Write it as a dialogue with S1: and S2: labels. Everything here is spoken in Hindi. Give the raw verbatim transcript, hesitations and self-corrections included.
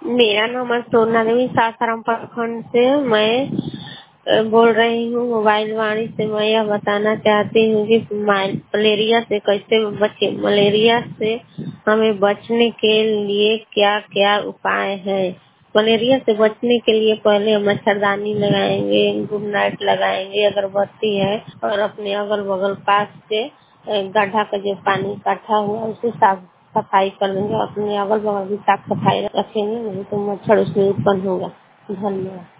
S1: मेरा नाम है सोना देवी, सासाराम प्रखंड से मैं अ, बोल रही हूँ। मोबाइल वाणी से मैं यह बताना चाहती हूँ कि माइल- मलेरिया से कैसे बचे। मलेरिया से हमें बचने के लिए क्या क्या उपाय है। मलेरिया से बचने के लिए पहले हम मच्छरदानी लगाएंगे, गुड नाइट लगाएंगे, अगरबत्ती है, और अपने अगल बगल पास से अ, गड्ढा का जो पानी इकट्ठा हुआ है उसे साफ सफाई कर लेंगे। अपने अगल बगल भी साफ सफाई रखेंगे, नहीं तो मच्छर उसमें उत्पन्न होगा। धन्यवाद।